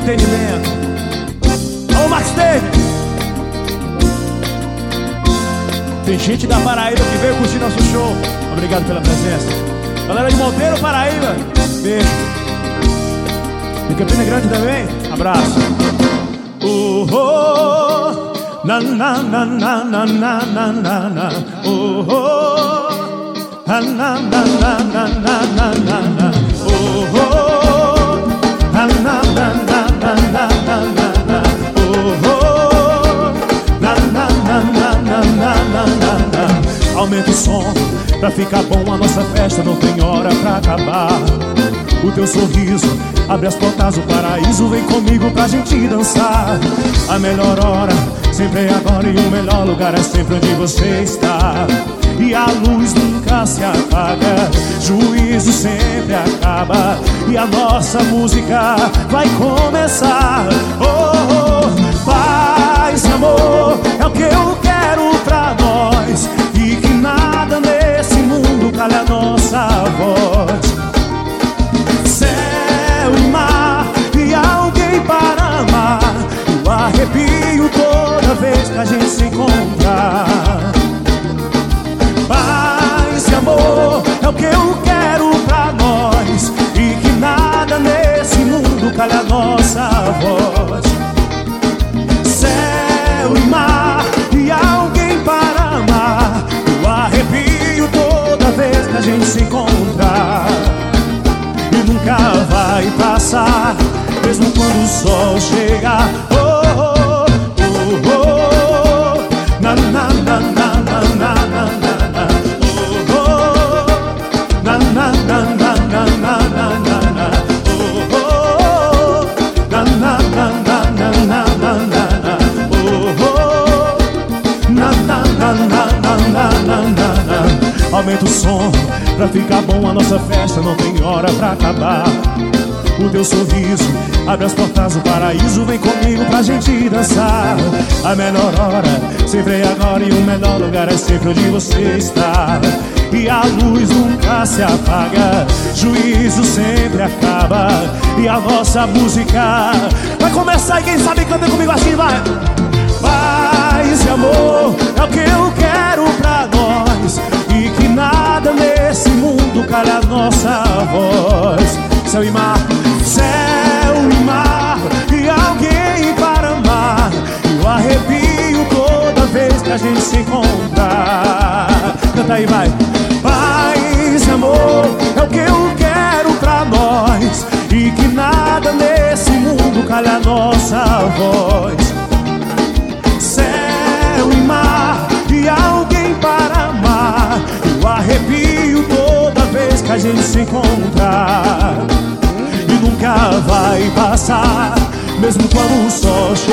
entretenimento. Alô, Max Davis. Tem gente da Paraíba que veio curtir nosso show. Obrigado pela presença. Galera de Monteiro, Paraíba, beijo. De Campina Grande também, abraço. Na na na na na na na na na. Na na na na na na na na. Na na na na na na na na. Na na na na na na na na. Aumenta o som pra ficar bom, a nossa festa não tem hora pra acabar. O teu sorriso abre as portas do paraíso, vem comigo pra gente dançar. A melhor hora sempre é agora e o melhor lugar é sempre onde você está. E a luz nunca se apaga, juízo sempre acaba, e a nossa música vai começar. Paz e amor é o que eu quero pra nós, e que nada nesse mundo cale a nossa voz. Céu e mar e alguém para amar, eu arrepio toda vez que a gente se encontrar. Paz e amor é o que eu quero pra nós, e que nada nesse mundo cale a nossa voz. Céu e mar e alguém para amar, eu arrepio toda vez que a gente se encontrar. E nunca vai passar, mesmo quando o sol chegar. Na na na na na na na na. Na na na na na na na na. Na na na na na na na na. Na na na na na na na. Aumenta o som pra ficar bom, a nossa festa não tem hora pra acabar. O teu sorriso abre as portas do paraíso, vem comigo pra gente dançar. A melhor hora sempre é agora e o melhor lugar é sempre onde você está. E a luz nunca se apaga, juízo sempre acaba, e a nossa música vai começar. E quem sabe canta comigo assim, vai. Paz e amor é o que eu quero pra nós, e que nada nesse mundo cale a nossa voz. Céu e mar, céu e mar e alguém para amar, eu arrepio toda vez que a gente se encontrar. Canta aí, vai. Paz e amor é o que eu quero pra nós, e que nada nesse mundo cale a nossa voz. Céu e mar e alguém para amar, eu arrepio toda vez que a gente se encontrar. E nunca vai passar, mesmo quando o sol